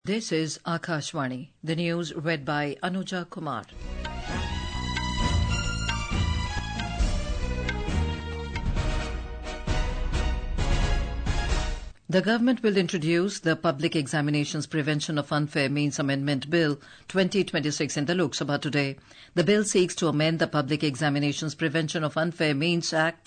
This is Akashvani. The news read by Anuja Kumar. The government will introduce the Public Examinations Prevention of Unfair Means Amendment Bill 2026 in the Lok Sabha today. The bill seeks to amend the Public Examinations Prevention of Unfair Means Act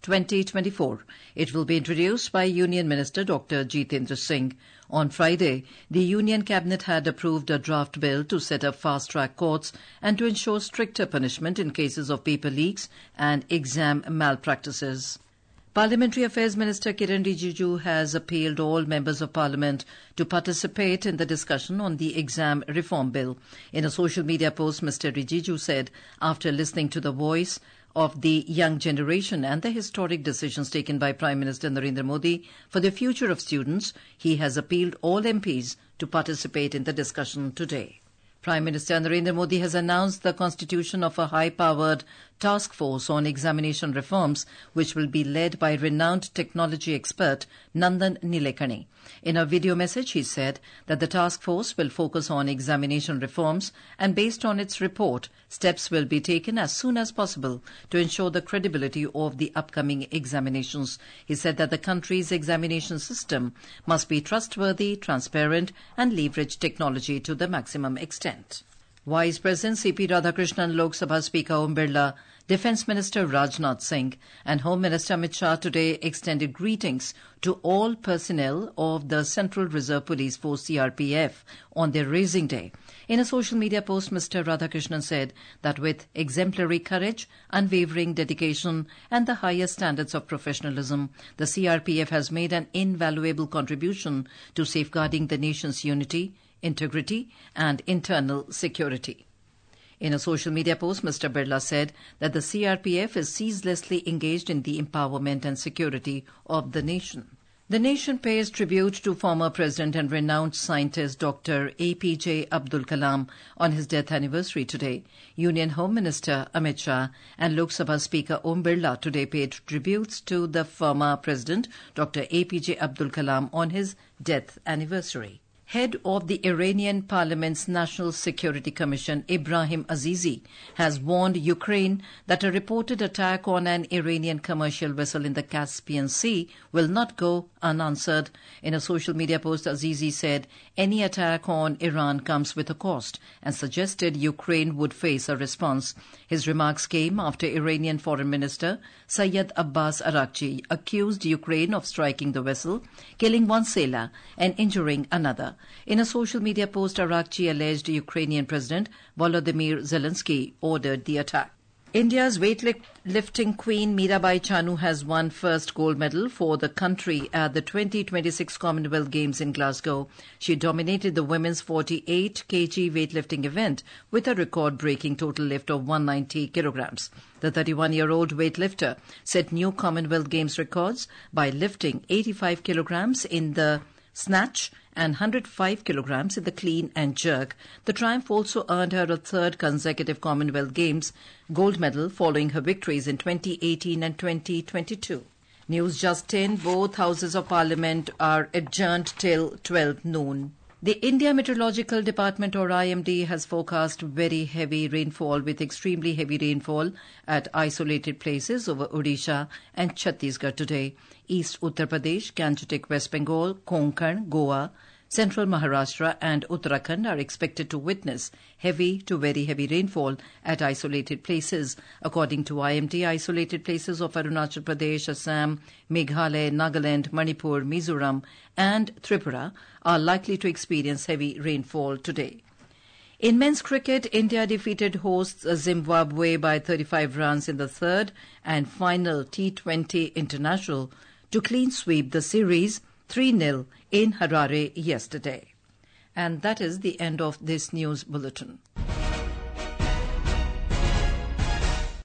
2024. It will be introduced by Union Minister Dr. Jitendra Singh. On Friday, the Union Cabinet had approved a draft bill to set up fast-track courts and to ensure stricter punishment in cases of paper leaks and exam malpractices. Parliamentary Affairs Minister Kiren Rijiju has appealed all members of Parliament to participate in the discussion on the exam reform bill. In a social media post, Mr. Rijiju said, after listening to the voice of the young generation and the historic decisions taken by Prime Minister Narendra Modi for the future of students, he has appealed all MPs to participate in the discussion today. Prime Minister Narendra Modi has announced the constitution of a high-powered task force on examination reforms, which will be led by renowned technology expert Nandan Nilekani. In a video message, he said that the task force will focus on examination reforms, and based on its report, steps will be taken as soon as possible to ensure the credibility of the upcoming examinations. He said that the country's examination system must be trustworthy, transparent, and leverage technology to the maximum extent. Vice President C.P. Radhakrishnan, Lok Sabha Speaker Om Birla, Defence Minister Rajnath Singh and Home Minister Amit Shah today extended greetings to all personnel of the Central Reserve Police Force CRPF on their Raising Day. In a social media post, Mr. Radhakrishnan said that with exemplary courage, unwavering dedication and the highest standards of professionalism, the CRPF has made an invaluable contribution to safeguarding the nation's unity, integrity and internal security. In a social media post, Mr. Birla said that the CRPF is ceaselessly engaged in the empowerment and security of the nation. The nation pays tribute to former President and renowned scientist Dr. APJ Abdul Kalam on his death anniversary today. Union Home Minister Amit Shah and Lok Sabha Speaker Om Birla today paid tributes to the former President Dr. APJ Abdul Kalam on his death anniversary. Head of the Iranian Parliament's National Security Commission, Ibrahim Azizi, has warned Ukraine that a reported attack on an Iranian commercial vessel in the Caspian Sea will not go unanswered. In a social media post, Azizi said any attack on Iran comes with a cost and suggested Ukraine would face a response. His remarks came after Iranian Foreign Minister Sayyid Abbas Araghchi accused Ukraine of striking the vessel, killing one sailor and injuring another. In a social media post, Araghchi alleged Ukrainian President Volodymyr Zelensky ordered the attack. India's weightlifting queen Mirabai Chanu has won first gold medal for the country at the 2026 Commonwealth Games in Glasgow. She dominated the women's 48 kg weightlifting event with a record-breaking total lift of 190 kilograms. The 31-year-old weightlifter set new Commonwealth Games records by lifting 85 kilograms in the snatch and 105 kilograms in the clean and jerk. The triumph also earned her a third consecutive Commonwealth Games gold medal following her victories in 2018 and 2022. News just 10. Both houses of Parliament are adjourned till 12 noon. The India Meteorological Department or IMD has forecast very heavy rainfall with extremely heavy rainfall at isolated places over Odisha and Chhattisgarh today. East Uttar Pradesh, Gangetic West Bengal, Konkan, Goa, Central Maharashtra and Uttarakhand are expected to witness heavy to very heavy rainfall at isolated places. According to IMD, isolated places of Arunachal Pradesh, Assam, Meghalaya, Nagaland, Manipur, Mizoram and Tripura are likely to experience heavy rainfall today. In men's cricket, India defeated hosts Zimbabwe by 35 runs in the third and final T20 International to clean sweep the series 3-0 in Harare yesterday. And that is the end of this news bulletin.